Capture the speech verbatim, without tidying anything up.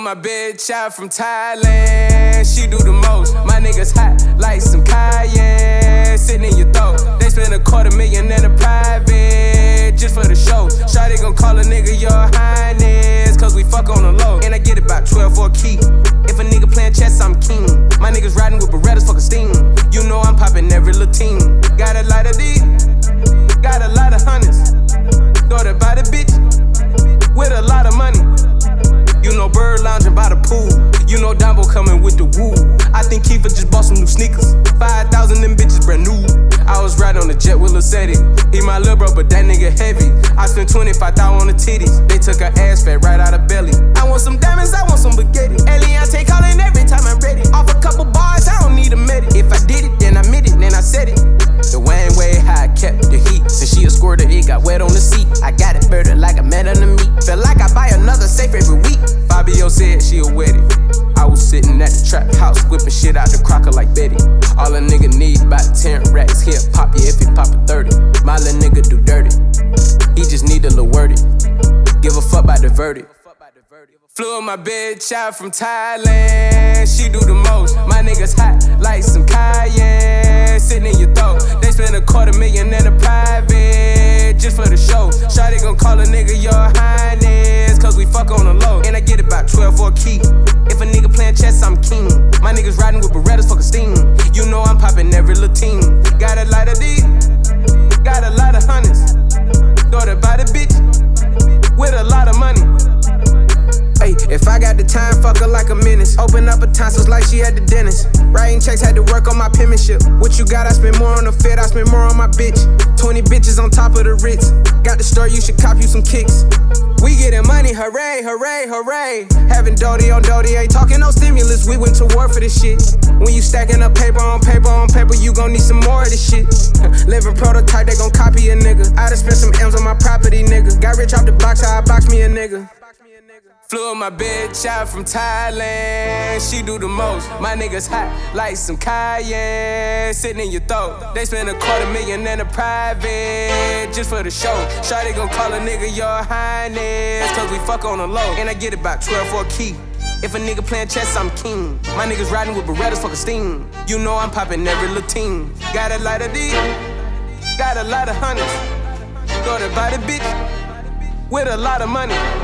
my bitch out from Thailand. She do the most. My niggas hot like some cayenne. Sitting in your throat. They spend a quarter million in a private just for the show. Shawty gon' call a nigga your highness, cause we fuck on the low. And I get about twelve for a key. If a nigga playin' chess, I'm king. My niggas riding with Berettas, fucking steam. You know I'm poppin' every little team. Got a lot of D, got a lot of hundreds. Daughter by the bitch with a lot of money. You know Bird lounging by the pool. You know Dumbo coming with the woo. I think Kiefer just bought some new sneakers. five thousand them bitches brand new. I was riding on the jet with Lil Ceddy. He my lil' bro, but that nigga heavy. I spent twenty-five thousand on the titties. They took her ass fat right out of belly. I want some diamonds, I want some spaghetti. Eliante calling every time I'm ready. Off a couple bars, I don't need a medic. If I did it, then I meant it, then I said it. The Wayne way how I kept the heat. Since she a squirter, it got wet on the seat. I got it birded like a man on the meat. Feel like I buy another safe every week. Fabio said she'll wet it. I was sitting at the trap house, whipping shit out the crocker like Betty. All a nigga need about ten racks. He'll pop you if he pop a thirty. My little nigga do dirty. He just need a little worded. Give a fuck about the verdict. Flew my bitch out from Thailand. She do the most. My niggas hot like some cayenne. Sitting in your throat. They spend a quarter million in a private just for the show. Shawty gon' call a nigga your highness, cause we fuck on the low. And I get about twelve for a key. If a nigga playin' chess, I'm king. My niggas riding with Berettas, fucking steam. You know I'm poppin' every little team. Got a lot of D, got a lot of hundreds. Daughter by the bitch with a lot of money. Ay, if I got the time, fuck her like a menace. Open up her tonsils like she at the dentist. Writing checks, had to work on my penmanship. What you got, I spend more on the fit, I spend more on my bitch. twenty bitches on top of the Ritz. Got the store, you should cop you some kicks. We getting money, hooray, hooray, hooray. Having Doty on Doty, ain't talking no stimulus. We went to war for this shit. When you stacking up paper on paper on paper, you gon' need some more of this shit. Living prototype, they gon' copy a nigga. I done spent some M's on my property, nigga. Got rich off the box, how I box me a nigga. Flew my bitch out from Thailand. She do the most. My niggas hot like some cayenne. Sitting in your throat. They spend a quarter million in a private just for the show. Shawty gon' call a nigga your highness, cause we fuck on the low. And I get about twelve for a key. If a nigga playin' chess, I'm king. My niggas riding with Berettas, fucking steam. You know I'm poppin' every little team. Got a lot of D, got a lot of hundreds. Daughter by the bitch with a lot of money.